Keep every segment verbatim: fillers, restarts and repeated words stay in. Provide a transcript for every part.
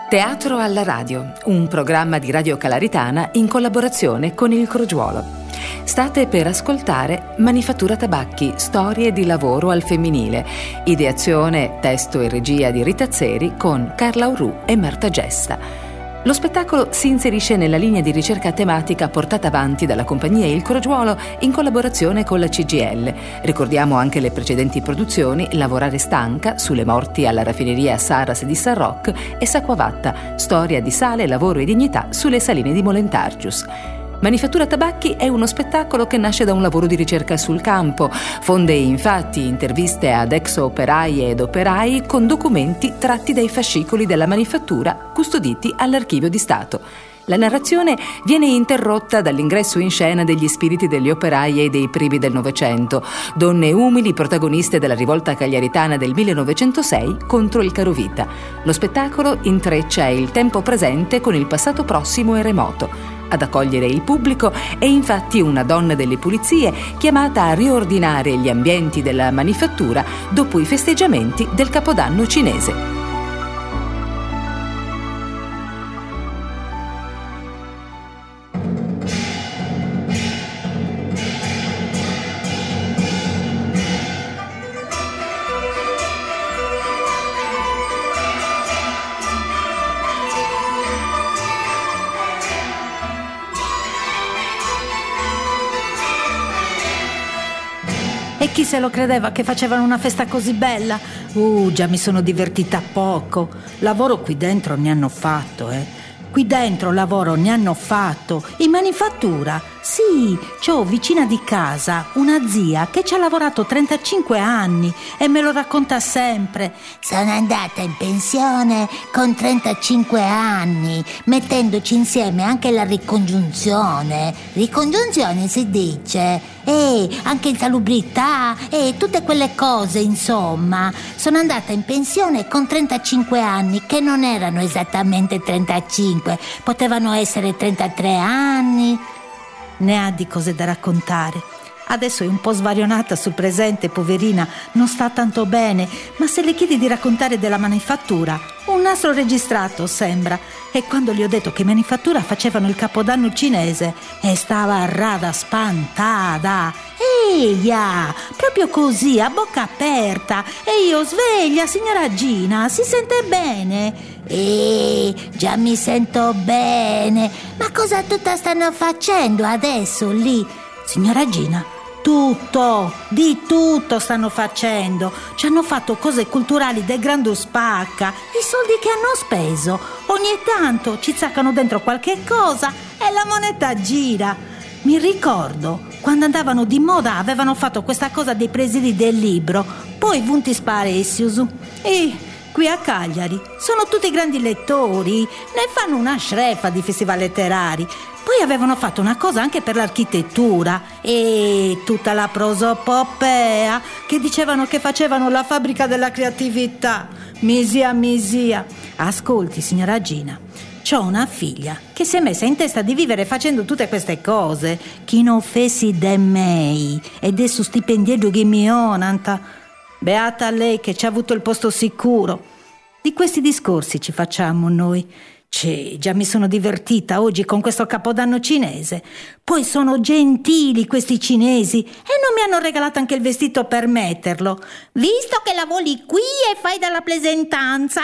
Teatro alla radio, un programma di Radio Calaritana in collaborazione con il Crogiuolo. State per ascoltare Manifattura Tabacchi, storie di lavoro al femminile. Ideazione, testo e regia di Rita Zeri con Carla Urù e Marta Gesta. Lo spettacolo si inserisce nella linea di ricerca tematica portata avanti dalla compagnia Il Crogiuolo in collaborazione con la C G I L. Ricordiamo anche le precedenti produzioni Lavorare stanca, sulle morti alla raffineria Saras di San Roch e S'Acquavatta, storia di sale, lavoro e dignità sulle saline di Molentargius. Manifattura Tabacchi è uno spettacolo che nasce da un lavoro di ricerca sul campo. Fonde infatti interviste ad ex operaie ed operai con documenti tratti dai fascicoli della manifattura custoditi all'Archivio di Stato. La narrazione viene interrotta dall'ingresso in scena degli spiriti degli operai e dei primi del Novecento, donne umili protagoniste della rivolta cagliaritana del millenovecentosei contro il carovita. Lo spettacolo intreccia il tempo presente con il passato prossimo e remoto. Ad accogliere il pubblico è infatti una donna delle pulizie chiamata a riordinare gli ambienti della manifattura dopo i festeggiamenti del Capodanno cinese. E chi se lo credeva che facevano una festa così bella? Uh, già mi sono divertita poco. Lavoro qui dentro ne hanno fatto, eh. Qui dentro lavoro ne hanno fatto. In manifattura, sì, c'ho vicina di casa una zia che ci ha lavorato trentacinque anni e me lo racconta sempre. Sono andata in pensione con trentacinque anni, mettendoci insieme anche la ricongiunzione. Ricongiunzione si dice? E anche insalubrità e tutte quelle cose, insomma. Sono andata in pensione con trentacinque anni, che non erano esattamente trentacinque, potevano essere trentatré anni. Ne ha di cose da raccontare. Adesso è un po' svarionata sul presente, poverina, non sta tanto bene, ma se le chiedi di raccontare della manifattura, un nastro registrato sembra. E quando gli ho detto che in manifattura facevano il Capodanno cinese, e stava rada spantata. Eia, proprio così, a bocca aperta. E io, sveglia, signora Gina, si sente bene? Eh, già mi sento bene. Ma cosa tutta stanno facendo adesso lì? Signora Gina, tutto, di tutto stanno facendo. Ci hanno fatto cose culturali del Grande Spacca. I soldi che hanno speso, ogni tanto ci zaccano dentro qualche cosa e la moneta gira. Mi ricordo quando andavano di moda, avevano fatto questa cosa dei presidi del libro, poi Vunti Sparesius. E qui a Cagliari sono tutti grandi lettori, ne fanno una schrefa di festival letterari. Poi avevano fatto una cosa anche per l'architettura e tutta la prosopopea che dicevano che facevano la fabbrica della creatività. Misia, misia. Ascolti, signora Gina, c'ho una figlia che si è messa in testa di vivere facendo tutte queste cose. Chi non fessi de mei ed è su stipendiaggio che mi onanta. Beata lei che ci ha avuto il posto sicuro. Di questi discorsi ci facciamo noi. Cè, già mi sono divertita oggi con questo Capodanno cinese. Poi sono gentili questi cinesi e non mi hanno regalato anche il vestito per metterlo. Visto che lavori qui e fai dalla plesentanza.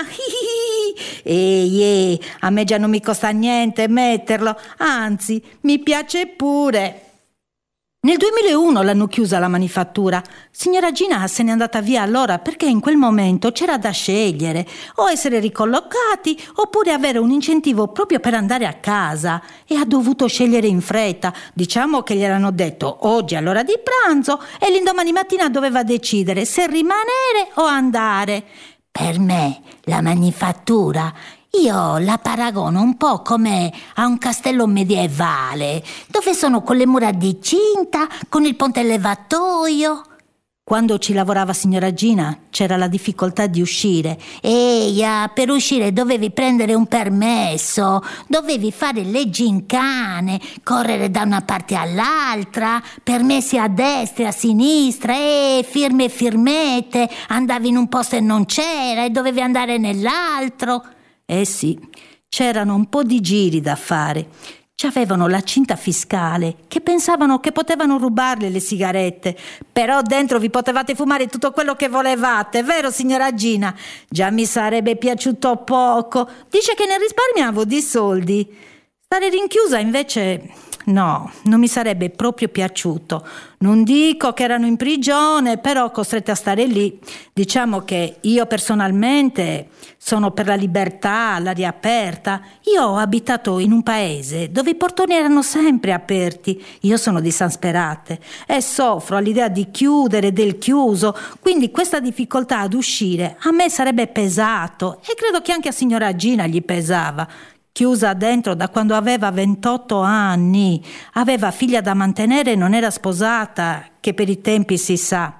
Ehi, ehi, a me già non mi costa niente metterlo, anzi, mi piace pure. Nel duemilauno l'hanno chiusa la manifattura. Signora Gina se n'è andata via allora perché in quel momento c'era da scegliere o essere ricollocati oppure avere un incentivo proprio per andare a casa e ha dovuto scegliere in fretta. Diciamo che gli erano detto oggi all'ora di pranzo e l'indomani mattina doveva decidere se rimanere o andare. Per me la manifattura, io la paragono un po' come a un castello medievale, dove sono con le mura di cinta, con il ponte levatoio. Quando ci lavorava signora Gina c'era la difficoltà di uscire. Eia, per uscire dovevi prendere un permesso, dovevi fare le gincane, correre da una parte all'altra, permessi a destra e a sinistra, e firme e firmette, andavi in un posto e non c'era e dovevi andare nell'altro. Eh sì, c'erano un po' di giri da fare. Ci avevano la cinta fiscale, che pensavano che potevano rubarle le sigarette. Però dentro vi potevate fumare tutto quello che volevate, vero signora Gina? Già mi sarebbe piaciuto poco. Dice che ne risparmiavo di soldi. Stare rinchiusa invece... no, non mi sarebbe proprio piaciuto. Non dico che erano in prigione, però costrette a stare lì. Diciamo che io personalmente sono per la libertà, l'aria aperta. Io ho abitato in un paese dove i portoni erano sempre aperti. Io sono di San Sperate e soffro all'idea di chiudere, del chiuso. Quindi questa difficoltà ad uscire a me sarebbe pesato, e credo che anche a signora Gina gli pesava. Chiusa dentro da quando aveva ventotto anni, aveva figlia da mantenere e non era sposata, che per i tempi si sa.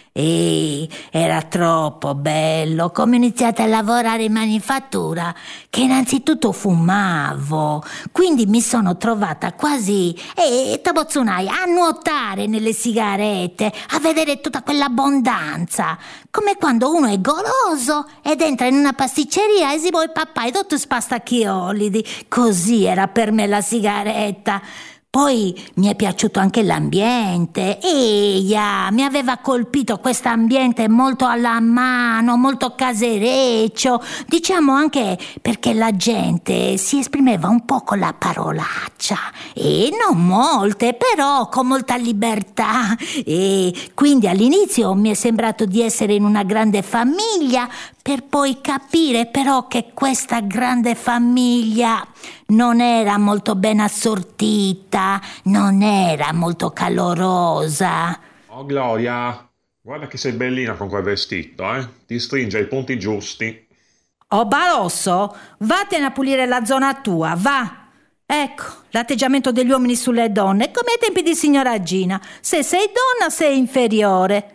E era troppo bello come ho iniziato a lavorare in manifattura, che innanzitutto fumavo, quindi mi sono trovata quasi eh, Tabozunai a nuotare nelle sigarette, a vedere tutta quell'abbondanza, come quando uno è goloso ed entra in una pasticceria e si vuole papà e tutto spastacchiolidi. Così era per me la sigaretta. Poi mi è piaciuto anche l'ambiente. Eia, mi aveva colpito questo ambiente molto alla mano, molto casereccio, diciamo anche perché la gente si esprimeva un po' con la parolaccia, e non molte, però con molta libertà. E quindi all'inizio mi è sembrato di essere in una grande famiglia, per poi capire però che questa grande famiglia non era molto ben assortita, non era molto calorosa. Oh Gloria, guarda che sei bellina con quel vestito, eh? Ti stringe ai punti giusti. Oh Barosso, vattene a pulire la zona tua, va! Ecco, l'atteggiamento degli uomini sulle donne, come ai tempi di signora Gina. Se sei donna sei inferiore.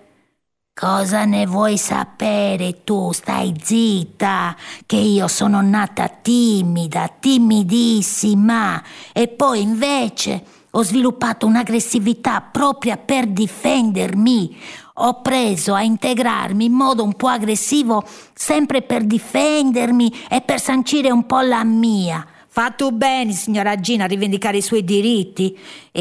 Cosa ne vuoi sapere tu? Stai zitta, che io sono nata timida, timidissima, e poi invece ho sviluppato un'aggressività propria per difendermi. Ho preso a integrarmi in modo un po' aggressivo sempre per difendermi e per sancire un po' la mia. Fatto bene, signora Gina, a rivendicare i suoi diritti.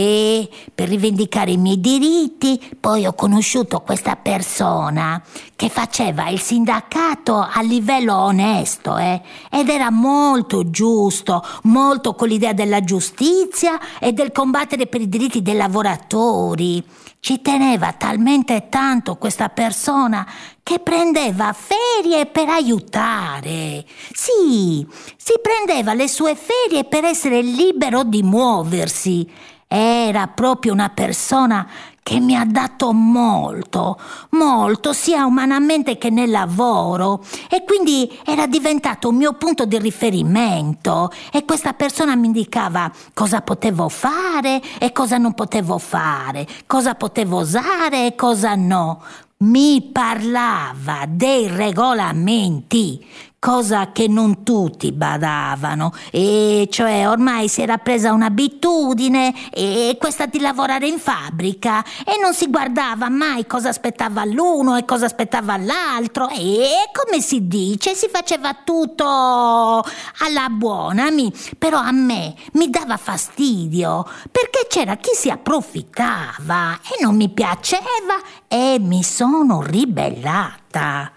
E per rivendicare i miei diritti poi ho conosciuto questa persona che faceva il sindacato a livello onesto, eh? Ed era molto giusto, molto con l'idea della giustizia e del combattere per i diritti dei lavoratori. Ci teneva talmente tanto questa persona che prendeva ferie per aiutare. Sì, si prendeva le sue ferie per essere libero di muoversi. Era proprio una persona che mi ha dato molto, molto, sia umanamente che nel lavoro, e quindi era diventato un mio punto di riferimento, e questa persona mi indicava cosa potevo fare e cosa non potevo fare, cosa potevo usare e cosa no. Mi parlava dei regolamenti, cosa che non tutti badavano, e cioè ormai si era presa un'abitudine, e questa di lavorare in fabbrica, e non si guardava mai cosa aspettava l'uno e cosa aspettava l'altro, e come si dice, si faceva tutto alla buona. Mi, però a me mi dava fastidio, perché c'era chi si approfittava e non mi piaceva, e mi sono ribellata.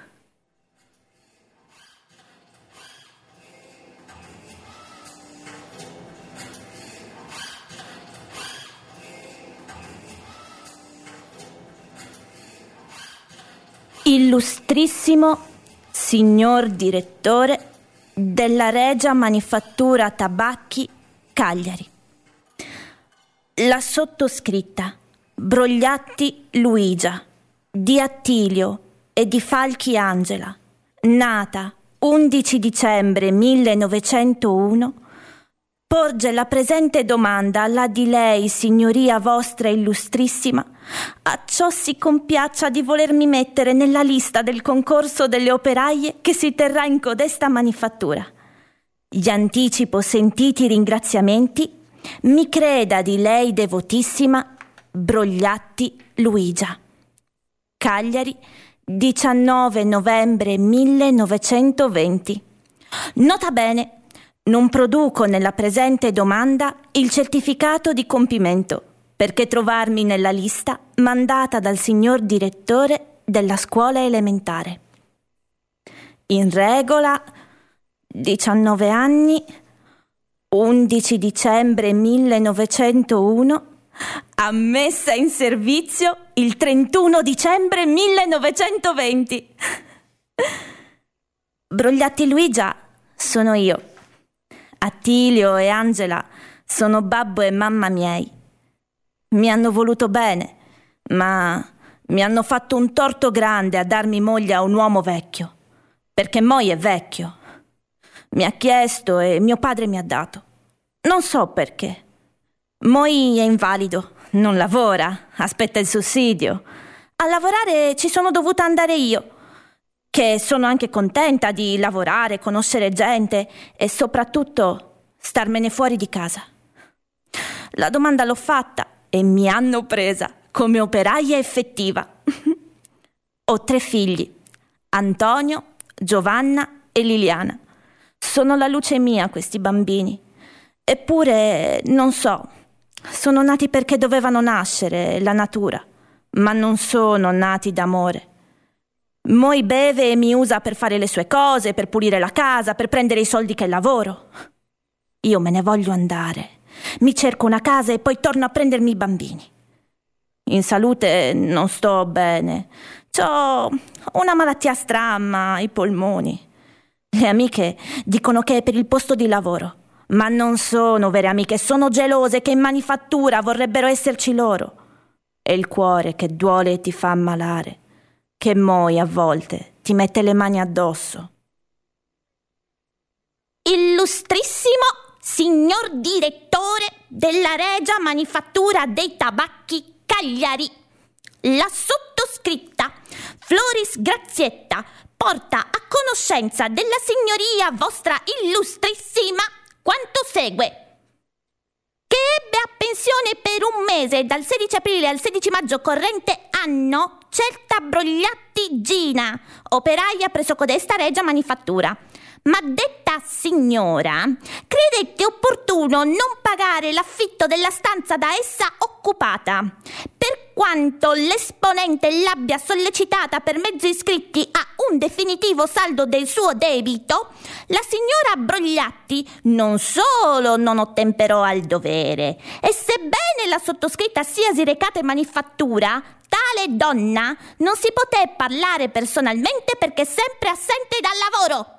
Illustrissimo signor direttore della Regia Manifattura Tabacchi, Cagliari. La sottoscritta Brogliatti Luigia, di Attilio e di Falchi Angela, nata undici dicembre millenovecentouno, porge la presente domanda alla di lei, signoria vostra illustrissima, acciò si compiaccia di volermi mettere nella lista del concorso delle operaie che si terrà in codesta manifattura. Gli anticipo sentiti ringraziamenti, mi creda di lei devotissima Brogliatti Luigia. Cagliari, diciannove novembre millenovecentoventi. Nota bene, non produco nella presente domanda il certificato di compimento, perché trovarmi nella lista mandata dal signor direttore della scuola elementare. In regola, diciannove anni, undici dicembre millenovecentouno, ammessa in servizio il trentuno dicembre millenovecentoventi. Brogliatti Luigia sono io. Attilio e Angela sono babbo e mamma miei. Mi hanno voluto bene, ma mi hanno fatto un torto grande a darmi moglie a un uomo vecchio, perché Moi è vecchio. Mi ha chiesto e mio padre mi ha dato. Non so perché. Moi è invalido, non lavora, aspetta il sussidio. A lavorare ci sono dovuta andare io, che sono anche contenta di lavorare, conoscere gente e soprattutto starmene fuori di casa. La domanda l'ho fatta e mi hanno presa come operaia effettiva. Ho tre figli, Antonio, Giovanna e Liliana. Sono la luce mia questi bambini. Eppure, non so, sono nati perché dovevano nascere, la natura, ma non sono nati d'amore. Moi beve e mi usa per fare le sue cose, per pulire la casa, per prendere i soldi che lavoro. Io me ne voglio andare. Mi cerco una casa e poi torno a prendermi i bambini. In salute non sto bene. C'ho una malattia stramma, i polmoni. Le amiche dicono che è per il posto di lavoro, ma non sono vere amiche, sono gelose che in manifattura vorrebbero esserci loro. È il cuore che duole e ti fa ammalare, che Moi a volte ti mette le mani addosso. Illustrissimo signor direttore della Regia Manifattura dei Tabacchi Cagliari, la sottoscritta Floris Grazietta porta a conoscenza della signoria vostra illustrissima quanto segue. Che ebbe a pensione per un mese dal sedici aprile al sedici maggio corrente anno certa Brogliatti Gina, operaia presso codesta Regia Manifattura. Ma detta signora credette opportuno non pagare l'affitto della stanza da essa occupata, per quanto l'esponente l'abbia sollecitata per mezzo iscritti a un definitivo saldo del suo debito. La signora Brogliatti non solo non ottemperò al dovere, e sebbene la sottoscritta siasi recata in manifattura, tale donna non si poté parlare personalmente perché sempre assente dal lavoro.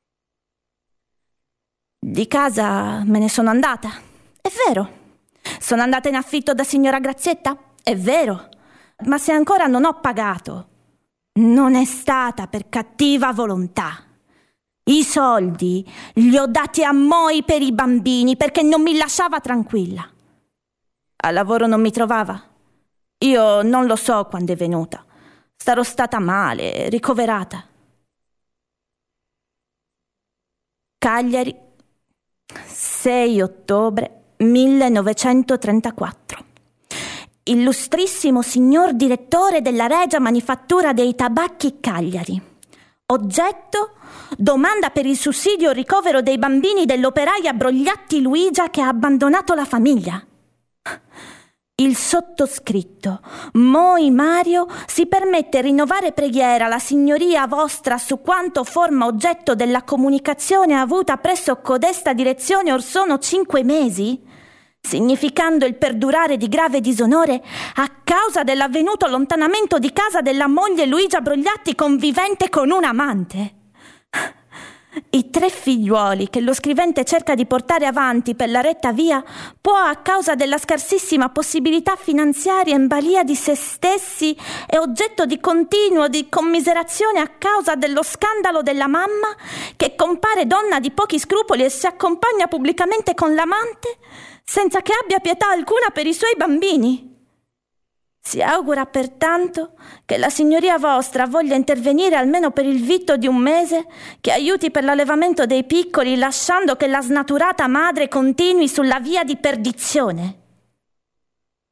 Di casa me ne sono andata, è vero. Sono andata in affitto da signora Grazietta, è vero. Ma se ancora non ho pagato, non è stata per cattiva volontà. I soldi li ho dati a Moi per i bambini perché non mi lasciava tranquilla. Al lavoro non mi trovava. Io non lo so quando è venuta. Sarò stata male, ricoverata. Cagliari, sei ottobre millenovecentotrentaquattro. Illustrissimo signor direttore della Regia Manifattura dei Tabacchi Cagliari. Oggetto: domanda per il sussidio ricovero dei bambini dell'operaia Brogliatti Luigia che ha abbandonato la famiglia. Il sottoscritto, Moi Mario, si permette rinnovare preghiera alla signoria vostra su quanto forma oggetto della comunicazione avuta presso codesta direzione or sono cinque mesi, significando il perdurare di grave disonore a causa dell'avvenuto allontanamento di casa della moglie Luigia Brogliatti convivente con un amante. I tre figliuoli che lo scrivente cerca di portare avanti per la retta via può, a causa della scarsissima possibilità finanziaria in balia di se stessi e oggetto di continuo di commiserazione a causa dello scandalo della mamma che compare donna di pochi scrupoli e si accompagna pubblicamente con l'amante senza che abbia pietà alcuna per i suoi bambini. Si augura pertanto che la signoria vostra voglia intervenire almeno per il vitto di un mese, che aiuti per l'allevamento dei piccoli, lasciando che la snaturata madre continui sulla via di perdizione.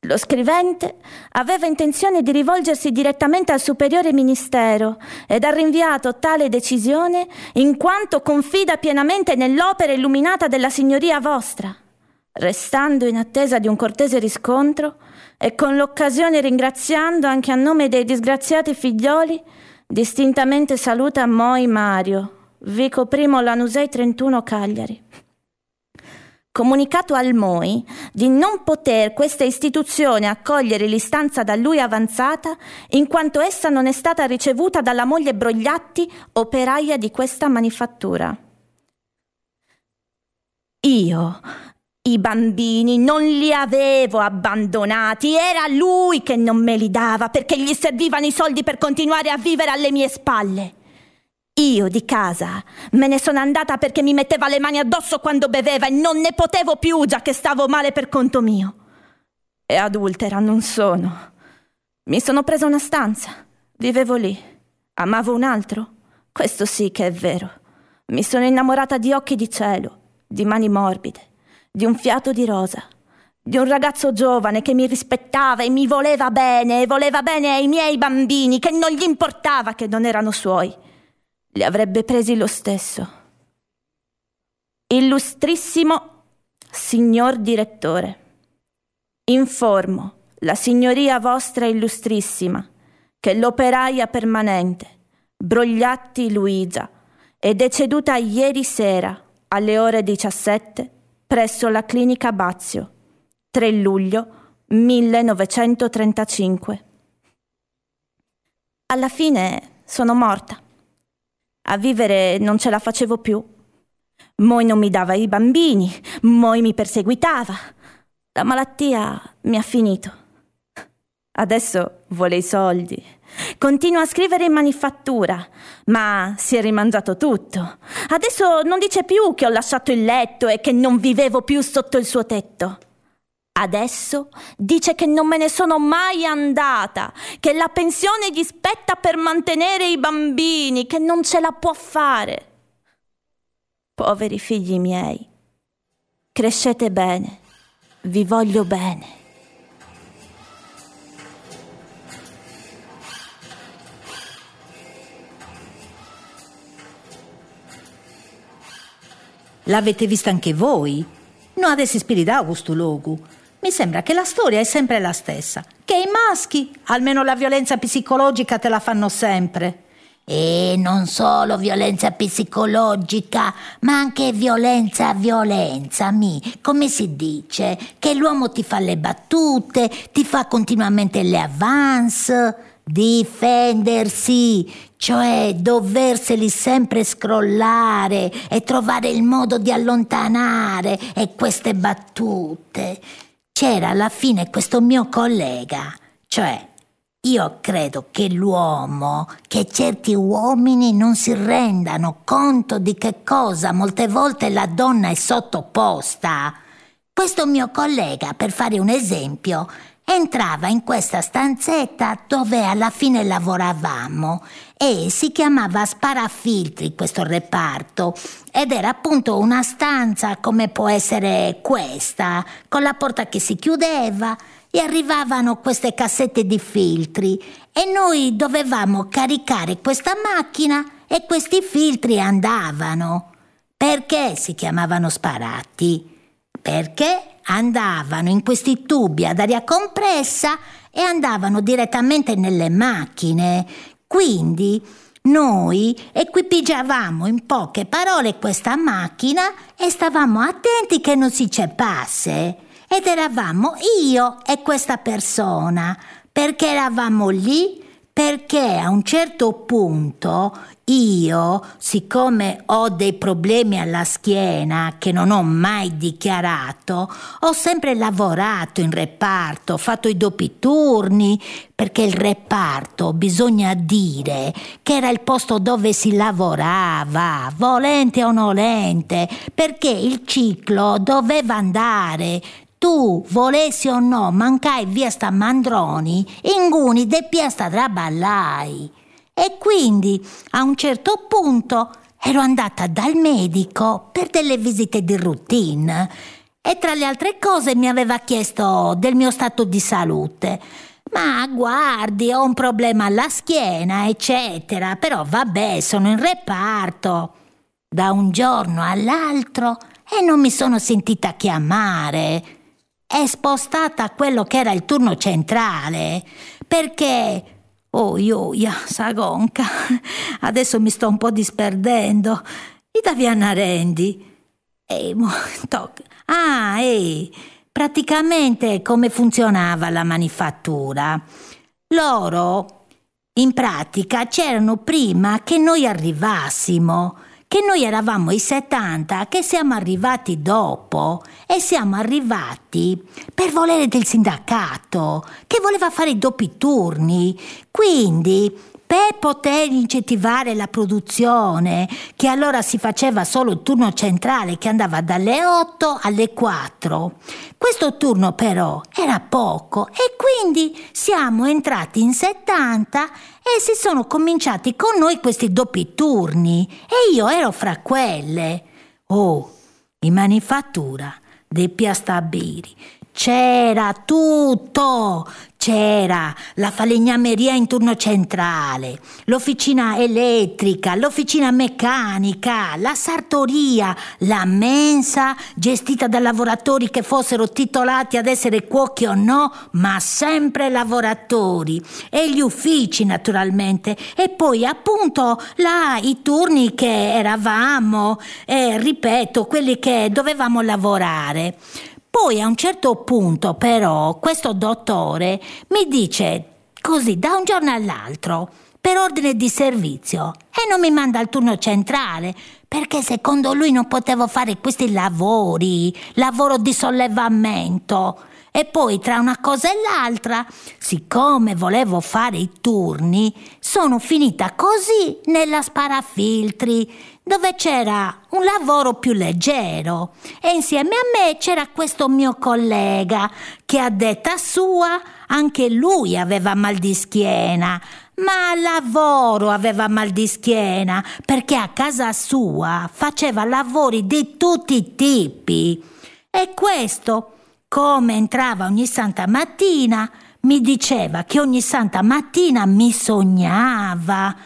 Lo scrivente aveva intenzione di rivolgersi direttamente al superiore ministero ed ha rinviato tale decisione in quanto confida pienamente nell'opera illuminata della signoria vostra, restando in attesa di un cortese riscontro e con l'occasione ringraziando anche a nome dei disgraziati figlioli, distintamente saluta Moi Mario, Vico Primo Lanusei trentuno Cagliari. Comunicato al Moi di non poter questa istituzione accogliere l'istanza da lui avanzata in quanto essa non è stata ricevuta dalla moglie Brogliatti, operaia di questa manifattura. Io i bambini non li avevo abbandonati, era lui che non me li dava perché gli servivano i soldi per continuare a vivere alle mie spalle. Io di casa me ne sono andata perché mi metteva le mani addosso quando beveva e non ne potevo più, già che stavo male per conto mio. E adultera non sono. Mi sono presa una stanza, vivevo lì. Amavo un altro? Questo sì che è vero. Mi sono innamorata di occhi di cielo, di mani morbide, di un fiato di rosa, di un ragazzo giovane che mi rispettava e mi voleva bene e voleva bene ai miei bambini, che non gli importava che non erano suoi. Li avrebbe presi lo stesso. Illustrissimo signor direttore, informo la signoria vostra illustrissima che l'operaia permanente Brogliatti Luisa è deceduta ieri sera alle ore diciassette presso la clinica Bazio, tre luglio millenovecentotrentacinque. Alla fine sono morta. A vivere non ce la facevo più. Moi non mi dava i bambini, Moi mi perseguitava. La malattia mi ha finito. Adesso vuole i soldi. Continua a scrivere in manifattura, ma si è rimangiato tutto. Adesso non dice più che ho lasciato il letto e che non vivevo più sotto il suo tetto. Adesso dice che non me ne sono mai andata, che la pensione gli spetta per mantenere i bambini, che non ce la può fare. Poveri figli miei, crescete bene, vi voglio bene. L'avete vista anche voi? No, adesso spirità questo logo. Mi sembra che la storia è sempre la stessa, che i maschi, almeno la violenza psicologica te la fanno sempre. E non solo violenza psicologica, ma anche violenza violenza, mi, come si dice? Che l'uomo ti fa le battute, ti fa continuamente le avance, difendersi, cioè doverseli sempre scrollare e trovare il modo di allontanare e queste battute. C'era alla fine questo mio collega, cioè io credo che l'uomo, che certi uomini non si rendano conto di che cosa molte volte la donna è sottoposta. Questo mio collega, per fare un esempio, entrava in questa stanzetta dove alla fine lavoravamo e si chiamava Sparafiltri questo reparto ed era appunto una stanza come può essere questa, con la porta che si chiudeva e arrivavano queste cassette di filtri e noi dovevamo caricare questa macchina e questi filtri andavano. Perché si chiamavano sparatti? Perché andavano in questi tubi ad aria compressa e andavano direttamente nelle macchine. Quindi noi equipigiavamo in poche parole questa macchina e stavamo attenti che non si ceppasse. Ed eravamo io e questa persona. Perché eravamo lì? Perché a un certo punto io, siccome ho dei problemi alla schiena che non ho mai dichiarato, ho sempre lavorato in reparto, ho fatto i doppi turni, perché il reparto, bisogna dire, che era il posto dove si lavorava, volente o nolente, perché il ciclo doveva andare. Tu, volessi o no, mancai via sta Mandroni, inguni de piasta traballai. E quindi, a un certo punto, ero andata dal medico per delle visite di routine. e tra le altre cose mi aveva chiesto del mio stato di salute. Ma guardi, ho un problema alla schiena, eccetera, però vabbè, sono in reparto. Da un giorno all'altro e non mi sono sentita chiamare. È spostata a quello che era il turno centrale, perché... Oh, ioia, sagonca, adesso mi sto un po' disperdendo. Itaviana Rendi. Ehi, mo, toc. Ah, ehi, praticamente come funzionava la manifattura? Loro, in pratica, c'erano prima che noi arrivassimo, che noi eravamo i settanta, che siamo arrivati dopo e siamo arrivati per volere del sindacato, che voleva fare i doppi turni. Quindi, per poter incentivare la produzione, che allora si faceva solo il turno centrale che andava dalle otto alle quattro. Questo turno però era poco e quindi siamo entrati in settanta e si sono cominciati con noi questi doppi turni e io ero fra quelle. Oh, in manifattura dei Piastabiri c'era tutto. C'era la falegnameria in turno centrale, l'officina elettrica, l'officina meccanica, la sartoria, la mensa gestita da lavoratori che fossero titolati ad essere cuochi o no, ma sempre lavoratori, e gli uffici naturalmente, e poi appunto là i turni che eravamo, e ripeto, quelli che dovevamo lavorare. Poi a un certo punto però questo dottore mi dice così da un giorno all'altro per ordine di servizio e non mi manda al turno centrale perché secondo lui non potevo fare questi lavori, lavoro di sollevamento. E poi tra una cosa e l'altra, siccome volevo fare i turni, sono finita così nella sparafiltri, dove c'era un lavoro più leggero e insieme a me c'era questo mio collega che a detta sua anche lui aveva mal di schiena, ma al lavoro aveva mal di schiena perché a casa sua faceva lavori di tutti i tipi e questo, come entrava ogni santa mattina, mi diceva che ogni santa mattina mi sognava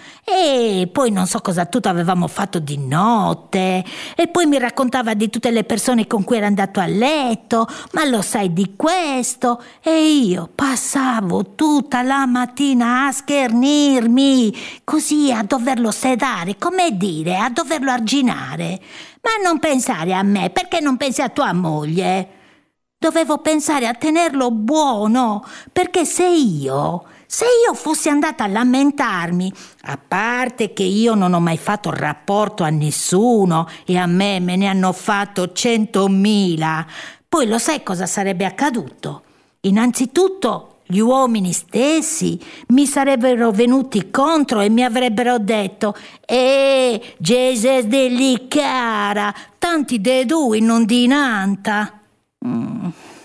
e poi non so cosa tutto avevamo fatto di notte e poi mi raccontava di tutte le persone con cui era andato a letto, ma lo sai di questo? E io passavo tutta la mattina a schernirmi, così a doverlo sedare, come dire, a doverlo arginare. Ma non pensare a me, perché non pensi a tua moglie? Dovevo pensare a tenerlo buono, perché se io, se io fossi andata a lamentarmi, a parte che io non ho mai fatto rapporto a nessuno e a me me ne hanno fatto centomila, poi lo sai cosa sarebbe accaduto? Innanzitutto gli uomini stessi mi sarebbero venuti contro e mi avrebbero detto «Eh, Jesus degli cara, tanti de due non dinanta». Mm.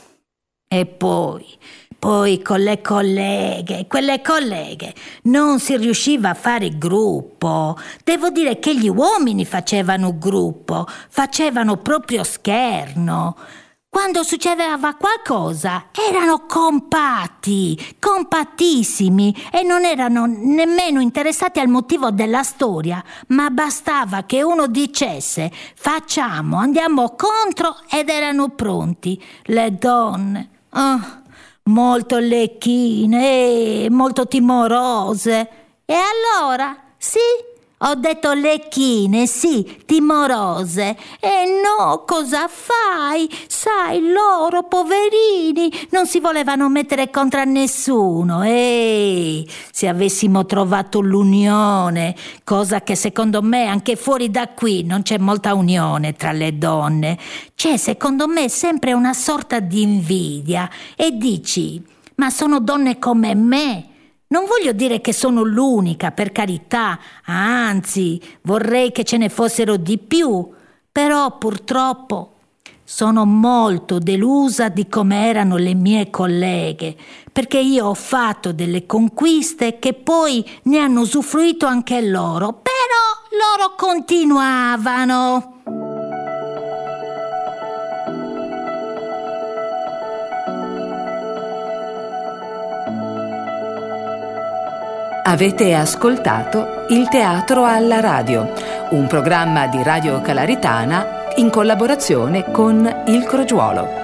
E poi, poi con le colleghe, quelle colleghe non si riusciva a fare gruppo. Devo dire che gli uomini facevano gruppo, facevano proprio scherno. Quando succedeva qualcosa erano compatti, compattissimi e non erano nemmeno interessati al motivo della storia, ma bastava che uno dicesse facciamo, andiamo contro ed erano pronti. Le donne, oh, molto lecchine, molto timorose. E allora, sì, ho detto lecchine, sì, timorose. E no, cosa fai? Sai, loro, poverini, non si volevano mettere contro nessuno. Ehi, se avessimo trovato l'unione, cosa che secondo me anche fuori da qui non c'è molta unione tra le donne. C'è secondo me sempre una sorta di invidia. E dici, ma sono donne come me. Non voglio dire che sono l'unica, per carità, anzi, vorrei che ce ne fossero di più, però purtroppo sono molto delusa di come erano le mie colleghe, perché io ho fatto delle conquiste che poi ne hanno usufruito anche loro, però loro continuavano. Avete ascoltato Il teatro alla radio, un programma di Radio Calaritana in collaborazione con Il Crogiuolo.